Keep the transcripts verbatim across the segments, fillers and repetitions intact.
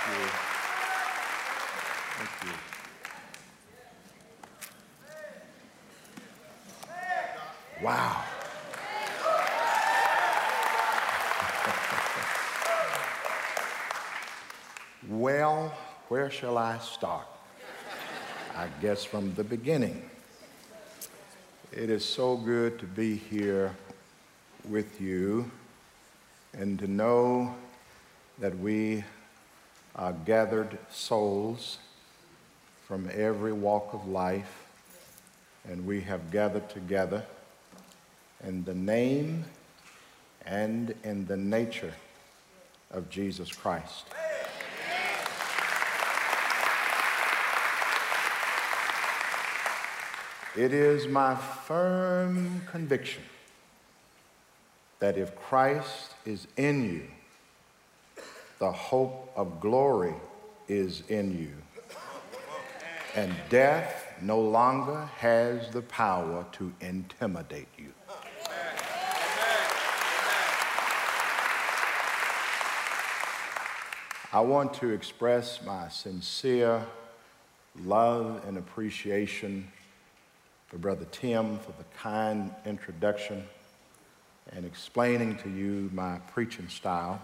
you. Thank you. Wow. Well, where shall I start? I guess from the beginning. It is so good to be here with you and to know that we are gathered souls from every walk of life, and we have gathered together in the name and in the nature of Jesus Christ. It is my firm conviction that if Christ is in you, the hope of glory is in you, and death no longer has the power to intimidate you. I want to express my sincere love and appreciation for Brother Tim for the kind introduction and explaining to you my preaching style.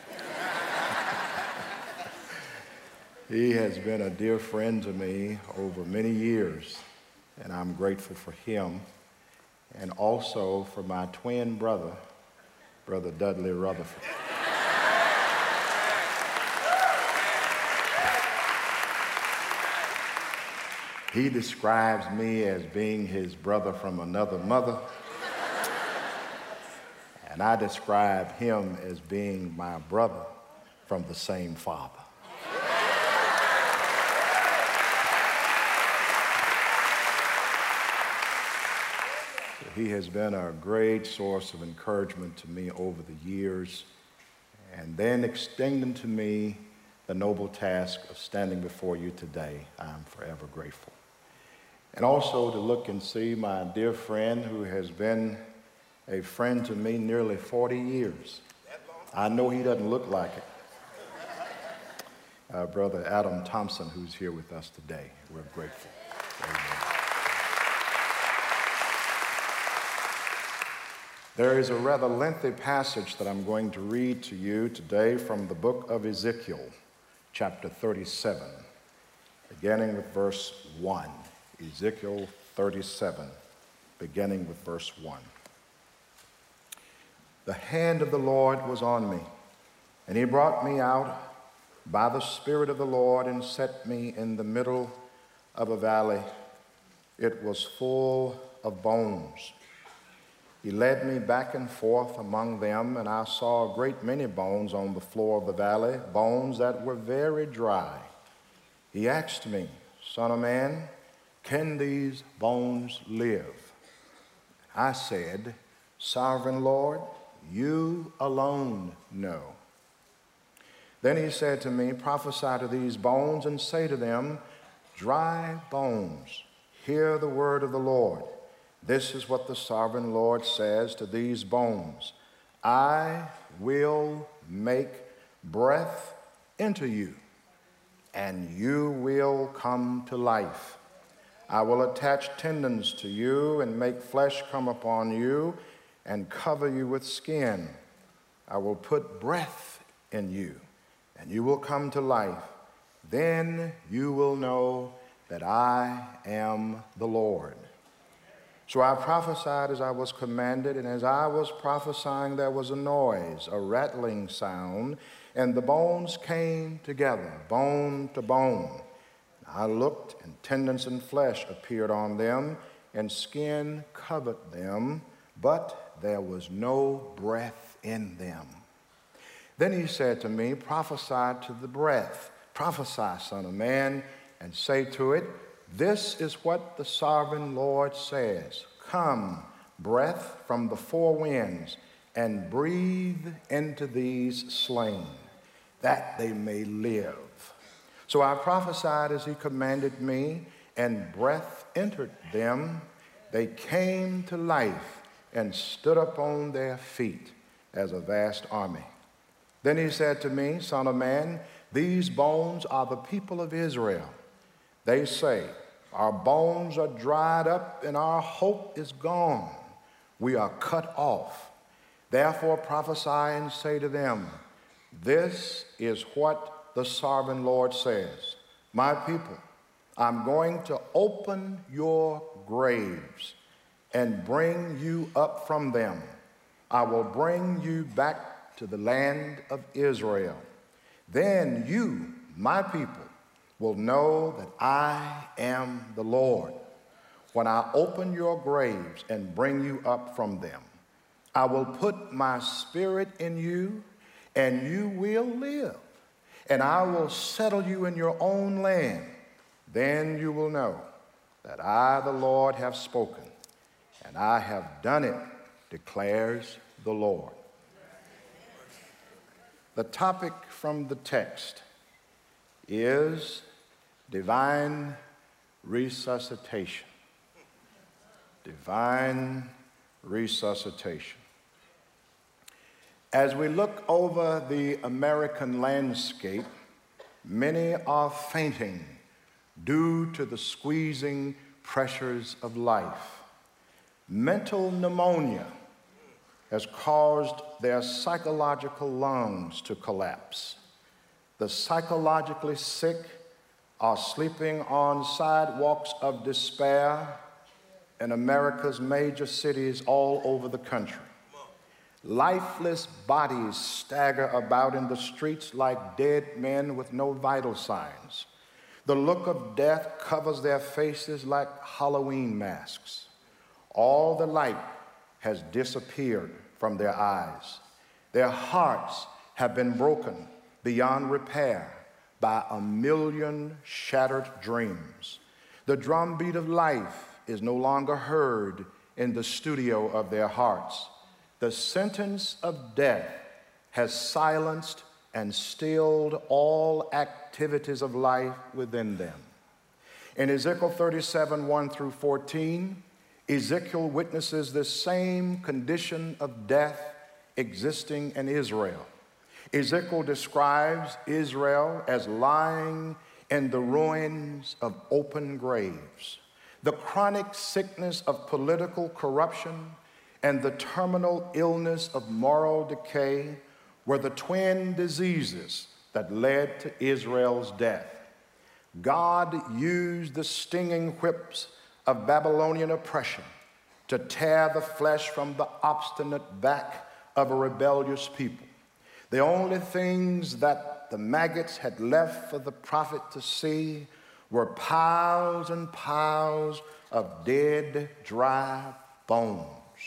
He has been a dear friend to me over many years, and I'm grateful for him, and also for my twin brother, Brother Dudley Rutherford. He describes me as being his brother from another mother, and I describe him as being my brother from the same father. So he has been a great source of encouragement to me over the years, and then extending to me the noble task of standing before you today. I'm forever grateful. And also to look and see my dear friend who has been a friend to me nearly forty years. I know he doesn't look like it. Uh, Brother Adam Thompson, who's here with us today. We're grateful. Amen. There is a rather lengthy passage that I'm going to read to you today from the book of Ezekiel, chapter thirty-seven, beginning with verse one. Ezekiel thirty-seven, beginning with verse one. The hand of the Lord was on me, and he brought me out by the Spirit of the Lord and set me in the middle of a valley. It was full of bones. He led me back and forth among them, and I saw a great many bones on the floor of the valley, bones that were very dry. He asked me, Son of man, can these bones live? I said, Sovereign Lord, you alone know. Then he said to me, Prophesy to these bones and say to them, Dry bones, hear the word of the Lord. This is what the Sovereign Lord says to these bones. I will make breath into you, and you will come to life. I will attach tendons to you and make flesh come upon you and cover you with skin. I will put breath in you, and you will come to life. Then you will know that I am the Lord. So I prophesied as I was commanded, and as I was prophesying, there was a noise, a rattling sound, and the bones came together, bone to bone. I looked, and tendons and flesh appeared on them, and skin covered them, but there was no breath in them. Then he said to me, Prophesy to the breath. Prophesy, Son of man, and say to it, This is what the Sovereign Lord says. Come, breath from the four winds, and breathe into these slain, that they may live. So I prophesied as he commanded me, and breath entered them. They came to life and stood up on their feet as a vast army. Then he said to me, Son of man, These bones are the people of Israel. They say, our bones are dried up and our hope is gone. We are cut off. Therefore prophesy and say to them, this is what the sovereign Lord says. My people, I'm going to open your graves and bring you up from them. I will bring you back to the land of Israel. Then you, my people, will know that I am the Lord. When I open your graves and bring you up from them, I will put my spirit in you, and you will live, and I will settle you in your own land. Then you will know that I, the Lord, have spoken, and I have done it, declares the Lord. The topic from the text is divine resuscitation. Divine resuscitation. As we look over the American landscape, many are fainting due to the squeezing pressures of life. Mental pneumonia has caused their psychological lungs to collapse. The psychologically sick are sleeping on sidewalks of despair in America's major cities all over the country. Lifeless bodies stagger about in the streets like dead men with no vital signs. The look of death covers their faces like Halloween masks. All the light has disappeared from their eyes. Their hearts have been broken beyond repair by a million shattered dreams. The drumbeat of life is no longer heard in the studio of their hearts. The sentence of death has silenced and stilled all activities of life within them. In Ezekiel thirty-seven, one through fourteen, Ezekiel witnesses this same condition of death existing in Israel. Ezekiel describes Israel as lying in the ruins of open graves. The chronic sickness of political corruption and the terminal illness of moral decay were the twin diseases that led to Israel's death. God used the stinging whips of Babylonian oppression to tear the flesh from the obstinate back of a rebellious people. The only things that the maggots had left for the prophet to see were piles and piles of dead, dry bones.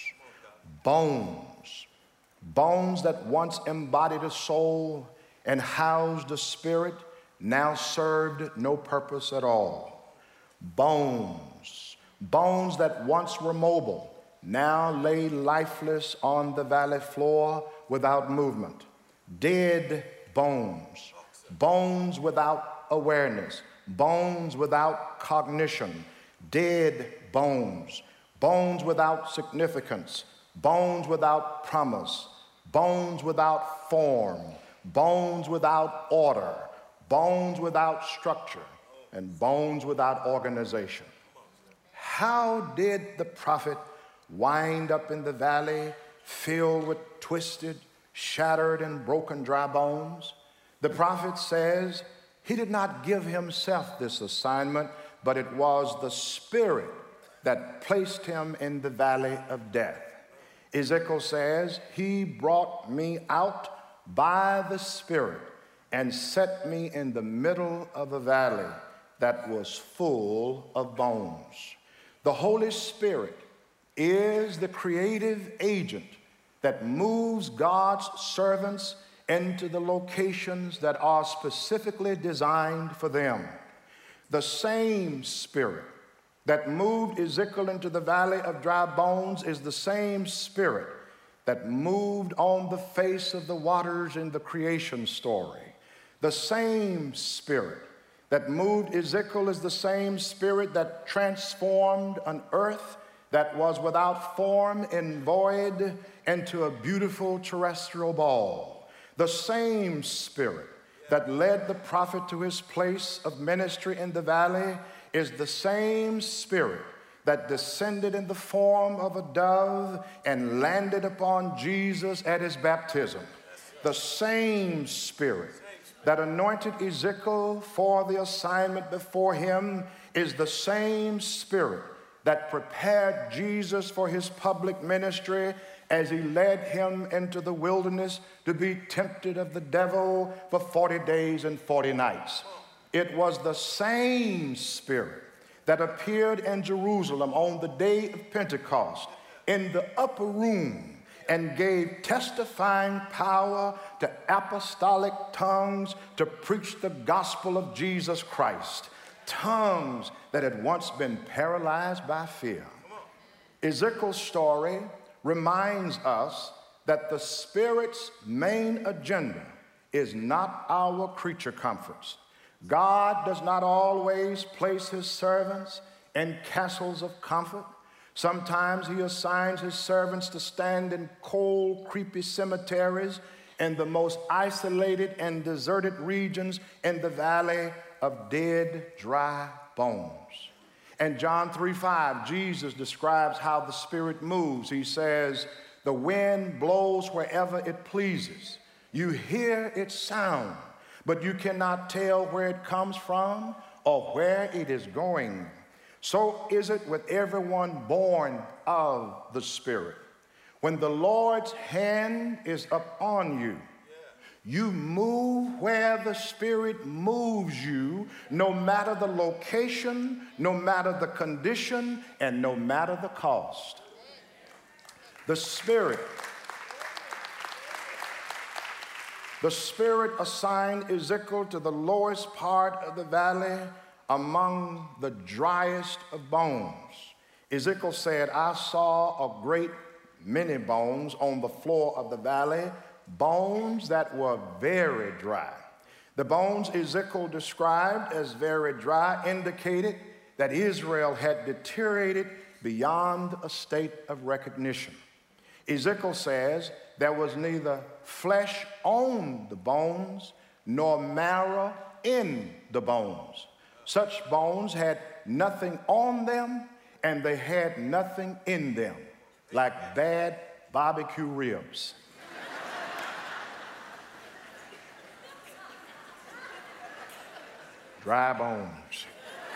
Bones. Bones that once embodied a soul and housed a spirit now served no purpose at all. Bones. Bones that once were mobile now lay lifeless on the valley floor without movement. Dead bones. Bones without awareness. Bones without cognition. Dead bones. Bones without significance. Bones without promise. Bones without form. Bones without order. Bones without structure. And bones without organization. How did the prophet wind up in the valley filled with twisted, shattered, and broken dry bones? The prophet says he did not give himself this assignment, but it was the Spirit that placed him in the valley of death. Ezekiel says, he brought me out by the Spirit and set me in the middle of a valley that was full of bones. The Holy Spirit is the creative agent that moves God's servants into the locations that are specifically designed for them. The same Spirit that moved Ezekiel into the valley of dry bones is the same Spirit that moved on the face of the waters in the creation story. The same Spirit that moved Ezekiel is the same Spirit that transformed an earth that was without form and void into a beautiful terrestrial ball. The same Spirit that led the prophet to his place of ministry in the valley is the same Spirit that descended in the form of a dove and landed upon Jesus at his baptism. The same Spirit that anointed Ezekiel for the assignment before him is the same Spirit that prepared Jesus for his public ministry as he led him into the wilderness to be tempted of the devil for forty days and forty nights. It was the same Spirit that appeared in Jerusalem on the day of Pentecost in the upper room and gave testifying power to apostolic tongues to preach the gospel of Jesus Christ, tongues that had once been paralyzed by fear. Ezekiel's story reminds us that the Spirit's main agenda is not our creature comforts. God does not always place his servants in castles of comfort. Sometimes he assigns his servants to stand in cold, creepy cemeteries in the most isolated and deserted regions in the valley of dead, dry bones. In John three five, Jesus describes how the Spirit moves. He says, the wind blows wherever it pleases. You hear its sound, but you cannot tell where it comes from or where it is going. So is it with everyone born of the Spirit. When the Lord's hand is upon you, you move where the Spirit moves you, no matter the location, no matter the condition, and no matter the cost. The Spirit, the Spirit assigned Ezekiel to the lowest part of the valley among the driest of bones. Ezekiel said, I saw a great many bones on the floor of the valley, bones that were very dry. The bones Ezekiel described as very dry indicated that Israel had deteriorated beyond a state of recognition. Ezekiel says there was neither flesh on the bones nor marrow in the bones. Such bones had nothing on them and they had nothing in them, like bad barbecue ribs. Dry bones.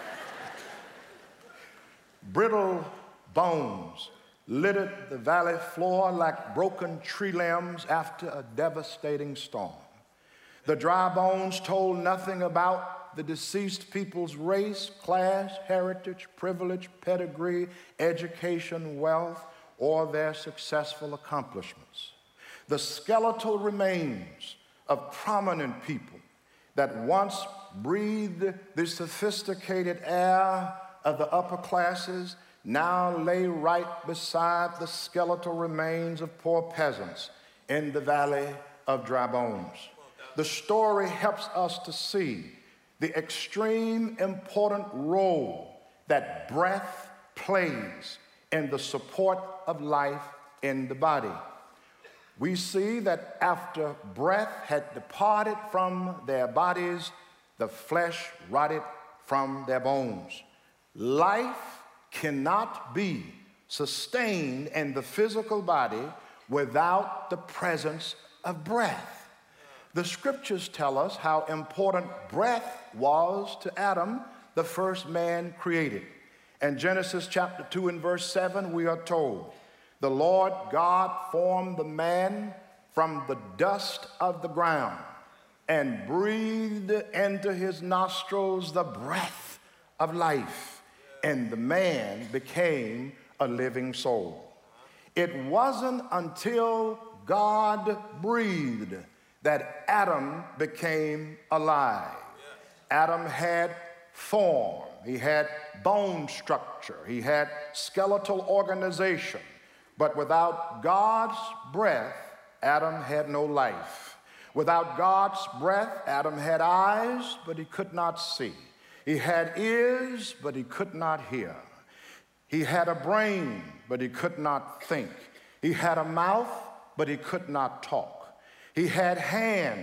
Brittle bones littered the valley floor like broken tree limbs after a devastating storm. The dry bones told nothing about the deceased people's race, class, heritage, privilege, pedigree, education, wealth, or their successful accomplishments. The skeletal remains of prominent people that once breathed the sophisticated air of the upper classes now lay right beside the skeletal remains of poor peasants in the valley of dry bones. The story helps us to see the extreme important role that breath plays in the support of life in the body. We see that after breath had departed from their bodies, the flesh rotted from their bones. Life cannot be sustained in the physical body without the presence of breath. The scriptures tell us how important breath was to Adam, the first man created. In Genesis chapter two and verse seven, we are told, the Lord God formed the man from the dust of the ground and breathed into his nostrils the breath of life, and the man became a living soul. It wasn't until God breathed that Adam became alive. Adam had form, he had bone structure, he had skeletal organization, but without God's breath, Adam had no life. Without God's breath, Adam had eyes, but he could not see. He had ears, but he could not hear. He had a brain, but he could not think. He had a mouth, but he could not talk. He had hands,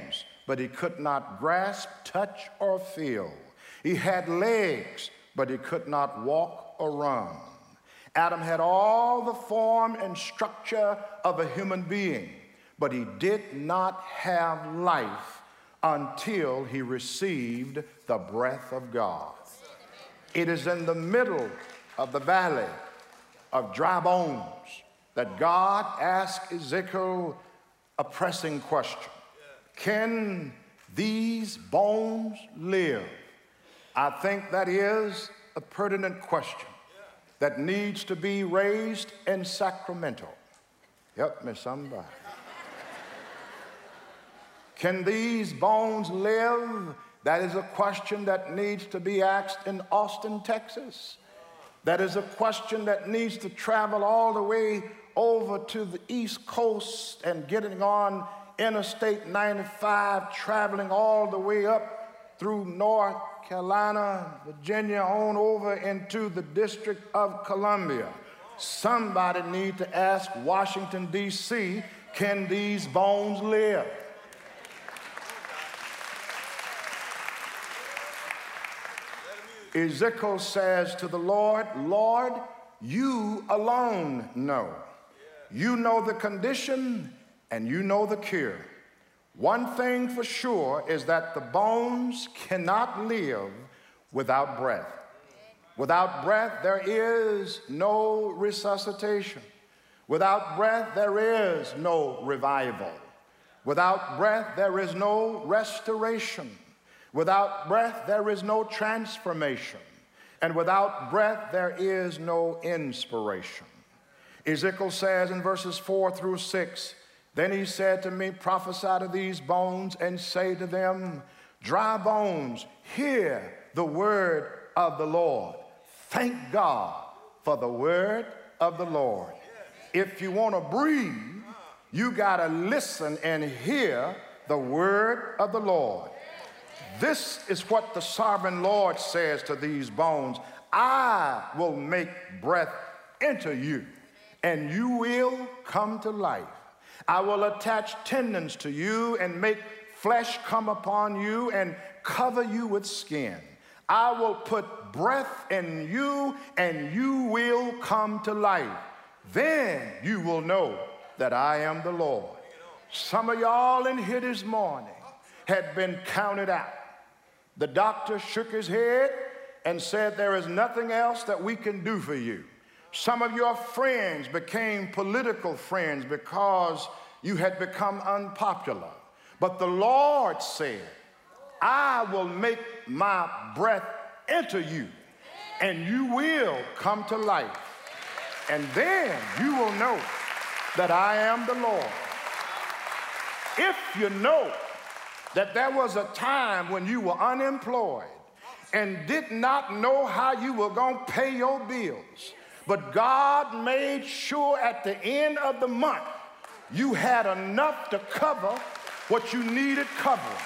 but he could not grasp, touch, or feel. He had legs, but he could not walk or run. Adam had all the form and structure of a human being, but he did not have life until he received the breath of God. It is in the middle of the valley of dry bones that God asked Ezekiel a pressing question. Can these bones live? I think that is a pertinent question that needs to be raised in Sacramento. Help me, somebody. Can these bones live? That is a question that needs to be asked in Austin, Texas. That is a question that needs to travel all the way over to the East Coast and getting on Interstate ninety-five, traveling all the way up through North Carolina, Virginia, on over into the District of Columbia. Somebody needs to ask Washington, D C, can these bones live? Ezekiel says to the Lord, Lord, you alone know. You know the condition and you know the cure. One thing for sure is that the bones cannot live without breath. Without breath, there is no resuscitation. Without breath, there is no revival. Without breath, there is no restoration. Without breath, there is no transformation. And without breath, there is no inspiration. Ezekiel says in verses four through six, then he said to me, prophesy to these bones and say to them, dry bones, hear the word of the Lord. Thank God for the word of the Lord. If you want to breathe, you got to listen and hear the word of the Lord. This is what the sovereign Lord says to these bones. I will make breath enter you, and you will come to life. I will attach tendons to you and make flesh come upon you and cover you with skin. I will put breath in you, and you will come to life. Then you will know that I am the Lord. Some of y'all in here this morning had been counted out. The doctor shook his head and said, there is nothing else that we can do for you. Some of your friends became political friends because you had become unpopular. But the Lord said, I will make my breath enter you, and you will come to life. And then you will know that I am the Lord. If you know that there was a time when you were unemployed and did not know how you were going to pay your bills, but God made sure at the end of the month you had enough to cover what you needed covering.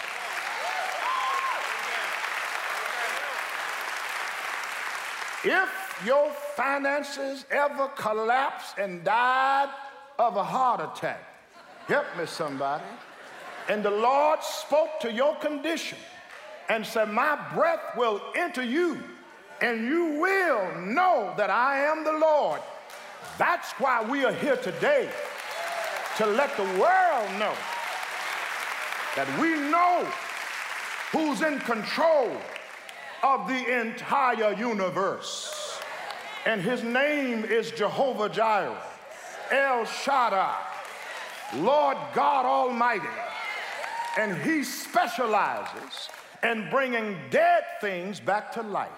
If your finances ever collapsed and died of a heart attack, help me somebody, and the Lord spoke to your condition and said, my breath will enter you, and you will know that I am the Lord. That's why we are here today, to let the world know that we know who's in control of the entire universe. And his name is Jehovah Jireh, El Shaddai, Lord God Almighty. And he specializes in bringing dead things back to life.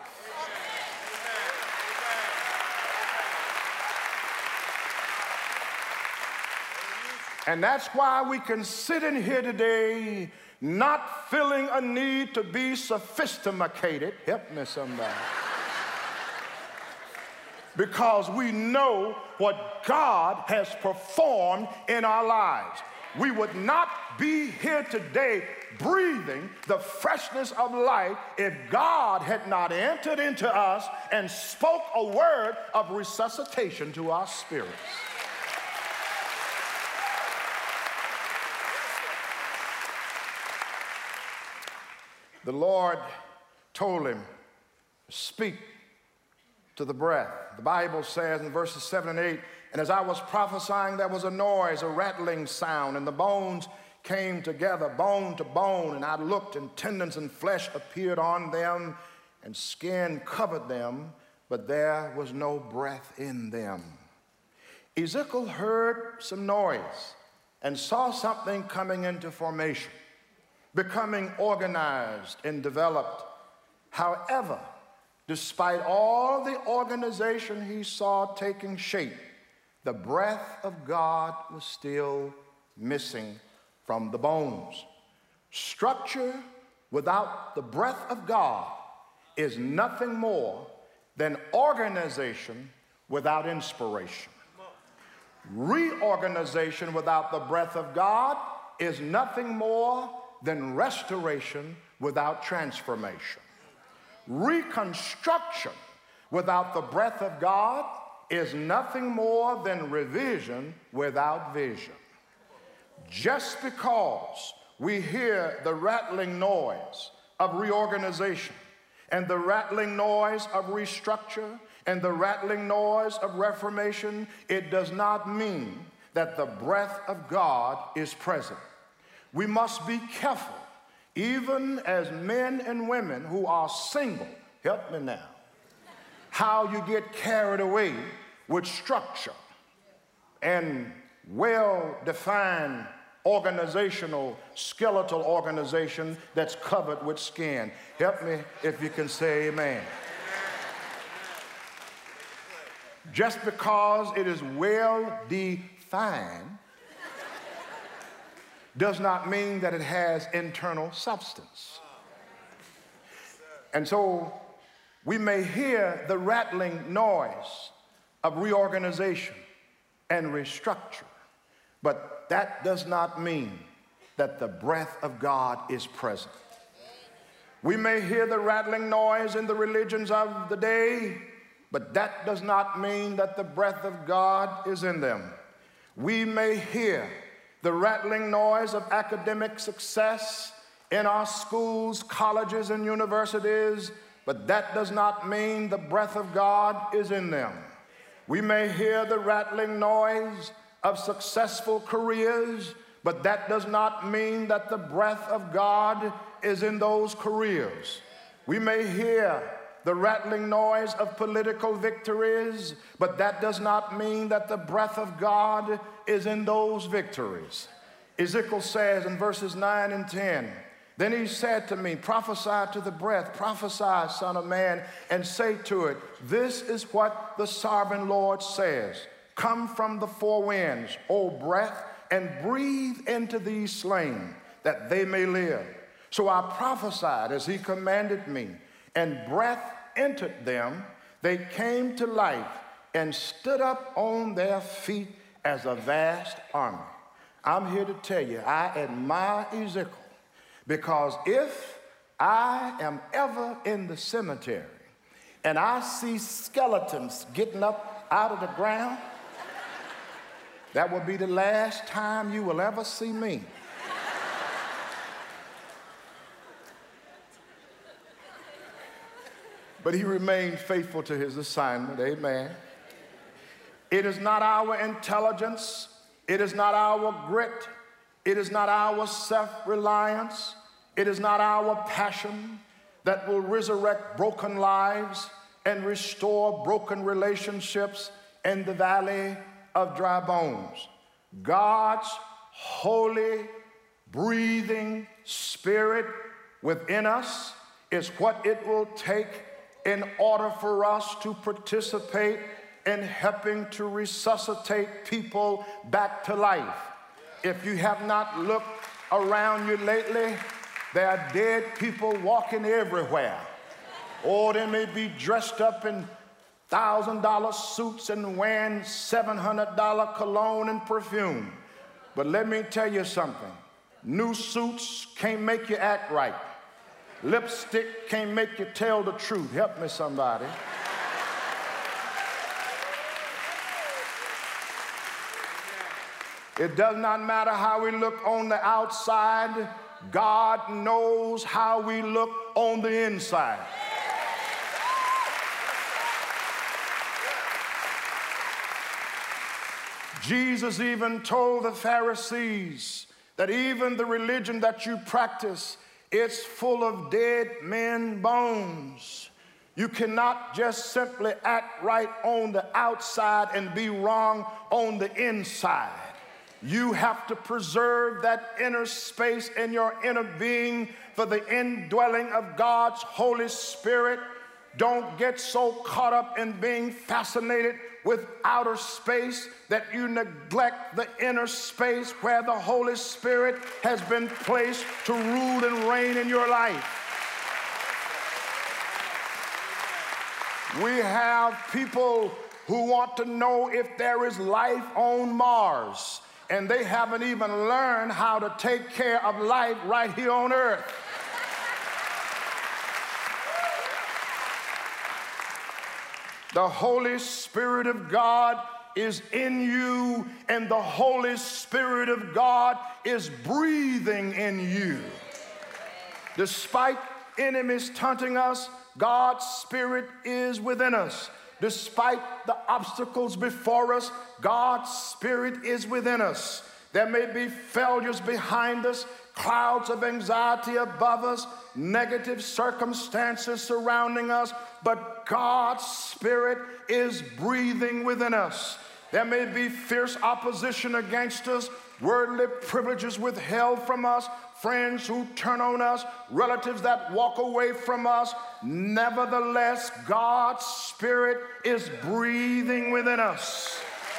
And that's why we can sit in here today not feeling a need to be sophisticated. Help me somebody. Because we know what God has performed in our lives. We would not be here today breathing the freshness of life if God had not entered into us and spoke a word of resuscitation to our spirits. the Lord told him, speak to the breath. The Bible says in verses seven and eight, and as I was prophesying, there was a noise, a rattling sound, and the bones came together, bone to bone, and I looked, and tendons and flesh appeared on them, and skin covered them, but there was no breath in them. Ezekiel heard some noise and saw something coming into formation, becoming organized and developed. However, despite all the organization he saw taking shape, the breath of God was still missing from the bones. Structure without the breath of God is nothing more than organization without inspiration. Reorganization without the breath of God is nothing more than restoration without transformation. Reconstruction without the breath of God is nothing more than revision without vision. Just because we hear the rattling noise of reorganization and the rattling noise of restructure and the rattling noise of reformation, it does not mean that the breath of God is present. We must be careful, even as men and women who are single, help me now, how you get carried away with structure and well-defined organizational, skeletal organization that's covered with skin. Help me if you can say amen. Just because it is well-defined does not mean that it has internal substance. And so we may hear the rattling noise of reorganization and restructure, but that does not mean that the breath of God is present. We may hear the rattling noise in the religions of the day, but that does not mean that the breath of God is in them. We may hear the rattling noise of academic success in our schools, colleges, and universities, but that does not mean the breath of God is in them. We may hear the rattling noise of successful careers, but that does not mean that the breath of God is in those careers. We may hear the rattling noise of political victories, but that does not mean that the breath of God is in those victories. Ezekiel says in verses nine and ten, then he said to me, prophesy to the breath, prophesy, son of man, and say to it, this is what the sovereign Lord says. Come from the four winds, O breath, and breathe into these slain, that they may live. So I prophesied as he commanded me, and breath entered them. They came to life and stood up on their feet as a vast army. I'm here to tell you, I admire Ezekiel, because if I am ever in the cemetery and I see skeletons getting up out of the ground, that will be the last time you will ever see me. But he remained faithful to his assignment, amen. It is not our intelligence, it is not our grit, it is not our self-reliance, it is not our passion that will resurrect broken lives and restore broken relationships in the valley of dry bones. God's holy, breathing spirit within us is what it will take in order for us to participate in helping to resuscitate people back to life. If you have not looked around you lately, there are dead people walking everywhere. Or they may be dressed up in one thousand dollar suits and wearing seven hundred dollar cologne and perfume. But let me tell you something. New suits can't make you act right. Lipstick can't make you tell the truth. Help me, somebody. It does not matter how we look on the outside. God knows how we look on the inside. Jesus even told the Pharisees that even the religion that you practice, it's full of dead men bones. You cannot just simply act right on the outside and be wrong on the inside. You have to preserve that inner space in your inner being for the indwelling of God's Holy Spirit. Don't get so caught up in being fascinated with outer space that you neglect the inner space where the Holy Spirit has been placed to rule and reign in your life. We have people who want to know if there is life on Mars, and they haven't even learned how to take care of life right here on earth. The Holy Spirit of God is in you, and the Holy Spirit of God is breathing in you. Despite enemies taunting us, God's Spirit is within us. Despite the obstacles before us, God's Spirit is within us. There may be failures behind us, clouds of anxiety above us, negative circumstances surrounding us, but God's Spirit is breathing within us. There may be fierce opposition against us, worldly privileges withheld from us, friends who turn on us, relatives that walk away from us. Nevertheless, God's Spirit is breathing within us.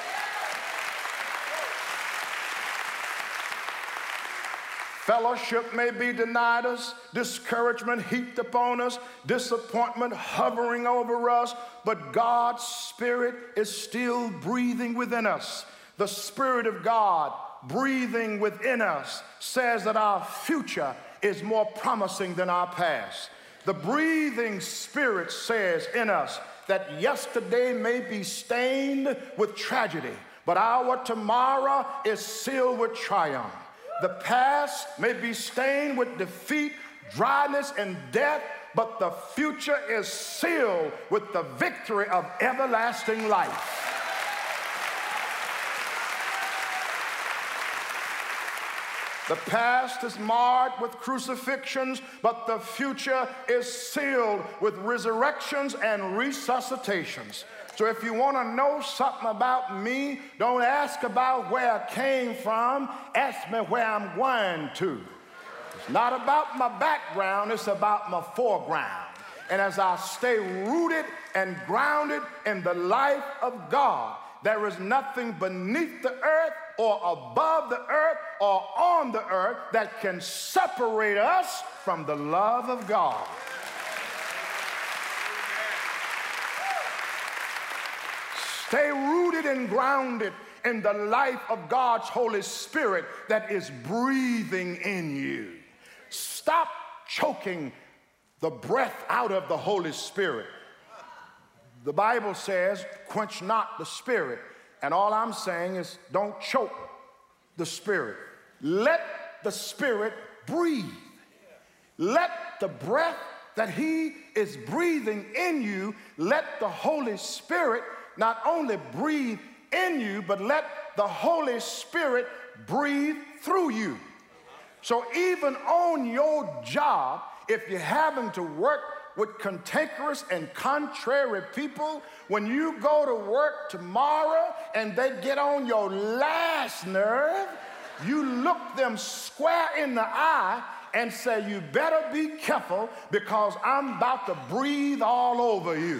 Fellowship may be denied us, discouragement heaped upon us, disappointment hovering over us, but God's Spirit is still breathing within us. The Spirit of God breathing within us says that our future is more promising than our past. The breathing Spirit says in us that yesterday may be stained with tragedy, but our tomorrow is sealed with triumph. The past may be stained with defeat, dryness, and death, but the future is sealed with the victory of everlasting life. The past is marred with crucifixions, but the future is sealed with resurrections and resuscitations. So if you want to know something about me, don't ask about where I came from. Ask me where I'm going to. It's not about my background, it's about my foreground. And as I stay rooted and grounded in the life of God, there is nothing beneath the earth or above the earth or on the earth that can separate us from the love of God. Stay rooted and grounded in the life of God's Holy Spirit that is breathing in you. Stop choking the breath out of the Holy Spirit. The Bible says, quench not the Spirit. And all I'm saying is, don't choke the Spirit. Let the Spirit breathe. Let the breath that He is breathing in you, let the Holy Spirit not only breathe in you, but let the Holy Spirit breathe through you. So even on your job, if you're having to work with cantankerous and contrary people, when you go to work tomorrow and they get on your last nerve, you look them square in the eye and say, you better be careful because I'm about to breathe all over you.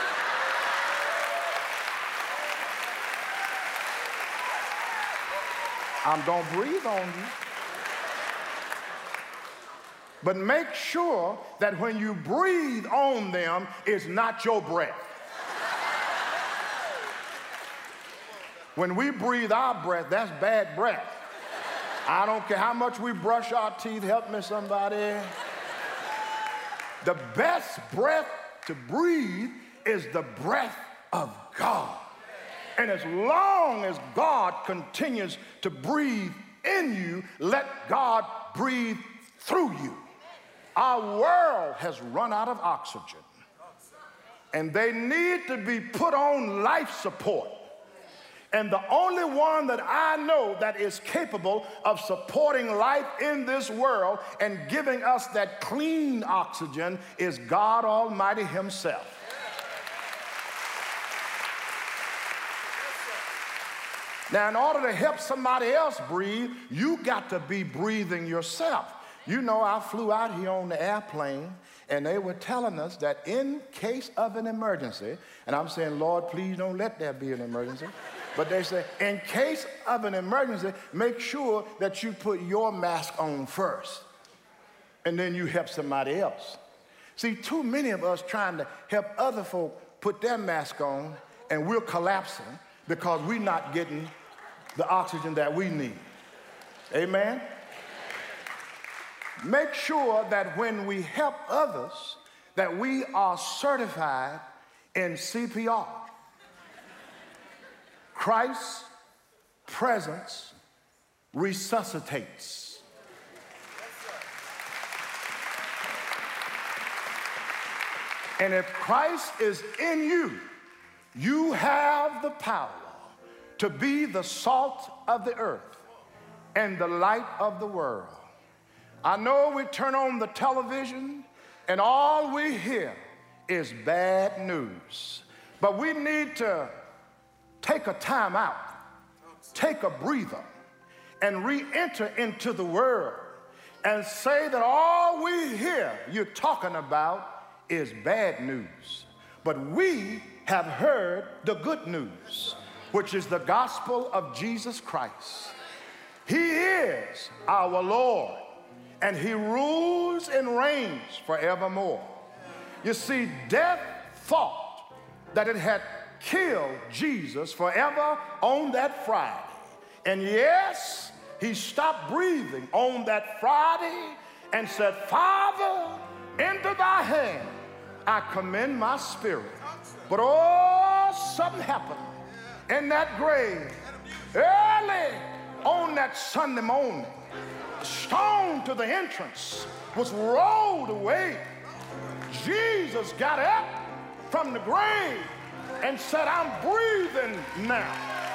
I'm gonna breathe on you. But make sure that when you breathe on them, it's not your breath. When we breathe our breath, that's bad breath. I don't care how much we brush our teeth. Help me, somebody. The best breath to breathe is the breath of God. And as long as God continues to breathe in you, let God breathe through you. Our world has run out of oxygen, and they need to be put on life support. And the only one that I know that is capable of supporting life in this world and giving us that clean oxygen is God Almighty himself. Now, in order to help somebody else breathe, you got to be breathing yourself. You know, I flew out here on the airplane, and they were telling us that in case of an emergency, and I'm saying, Lord, please don't let there be an emergency. But they say, in case of an emergency, make sure that you put your mask on first, and then you help somebody else. See, too many of us trying to help other folk put their mask on, and we're collapsing because we're not getting the oxygen that we need. Amen? Make sure that when we help others, that we are certified in C P R. Christ's presence resuscitates. And if Christ is in you, you have the power to be the salt of the earth and the light of the world. I know we turn on the television and all we hear is bad news, but we need to take a time out, take a breather, and re-enter into the world and say that all we hear you're talking about is bad news. But we have heard the good news, which is the gospel of Jesus Christ. He is our Lord, and he rules and reigns forevermore. You see, death thought that it had killed Jesus forever on that Friday. And yes, he stopped breathing on that Friday and said, Father, into thy hand I commend my spirit. But oh, something happened in that grave early on that Sunday morning. The stone to the entrance was rolled away. Jesus got up from the grave and said, I'm breathing now.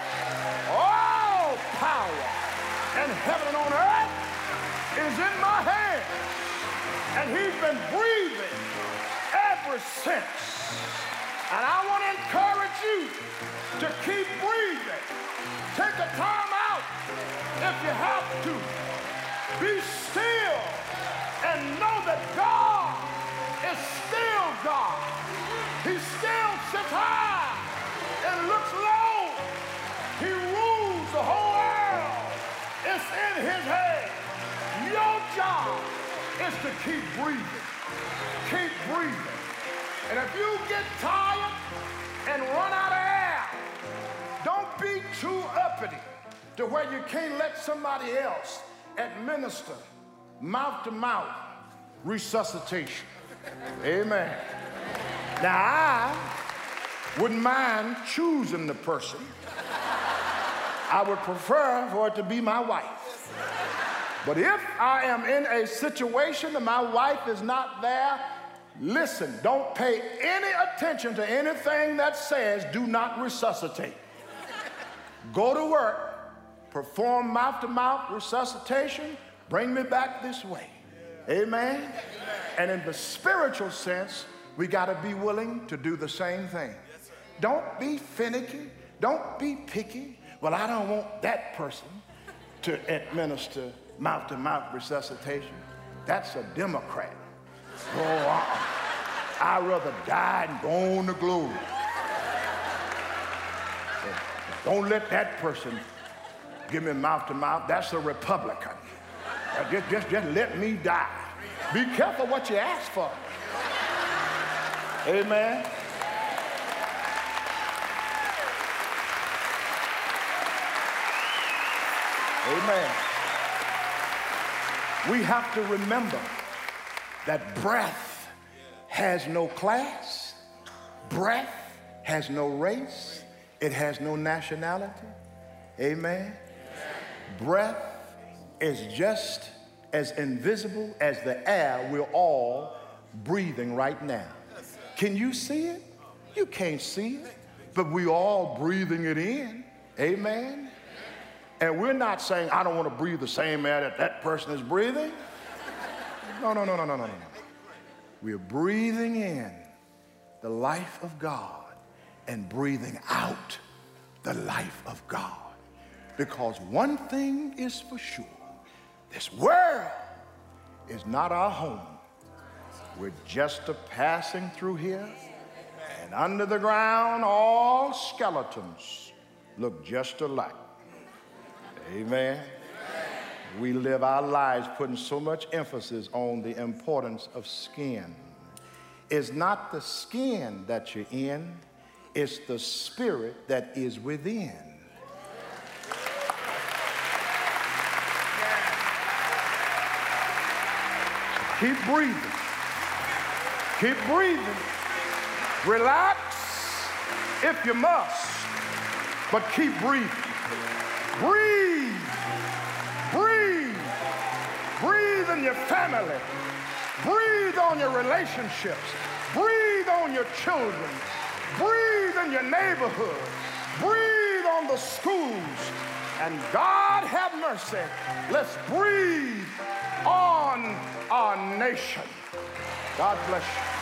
All power in heaven and on earth is in my hand. And he's been breathing ever since. And I want to encourage you to keep breathing. Take a time out if you have to. Be still and know that God is still God. He still sits high and looks low. He rules the whole world. It's in his hand. Your job is to keep breathing. Keep breathing. And if you get tired and run out of air, don't be too uppity to where you can't let somebody else administer mouth-to-mouth resuscitation. Amen. Now, I wouldn't mind choosing the person. I would prefer for it to be my wife. But if I am in a situation and my wife is not there, listen, don't pay any attention to anything that says do not resuscitate. Go to work, perform mouth-to-mouth resuscitation, bring me back this way. Amen? And in the spiritual sense, we got to be willing to do the same thing. Don't be finicky. Don't be picky. Well, I don't want that person to administer mouth-to-mouth resuscitation. That's a Democrat. Oh, uh-uh. I'd rather die and go on to glory. So don't let that person give me mouth-to-mouth. That's a Republican. Uh, just, just, just let me die. Be careful what you ask for. Amen. Amen. We have to remember that breath has no class, breath has no race, it has no nationality. Amen. Breath is just as invisible as the air we're all breathing right now. Can you see it? You can't see it, but we all breathing it in. Amen. And we're not saying, I don't want to breathe the same air that that person is breathing. No, no, no, no, no, no, no. We're breathing in the life of God and breathing out the life of God. Because one thing is for sure, this world is not our home. We're just a passing through here, and under the ground all skeletons look just alike. Amen. We live our lives putting so much emphasis on the importance of skin. It's not the skin that you're in, it's the spirit that is within. Keep breathing. Keep breathing. Relax if you must, but keep breathing. Breathe. Breathe. Breathe in your family. Breathe on your relationships. Breathe on your children. Breathe in your neighborhood. Breathe on the schools. And God have mercy. Let's breathe on our nation. God bless you.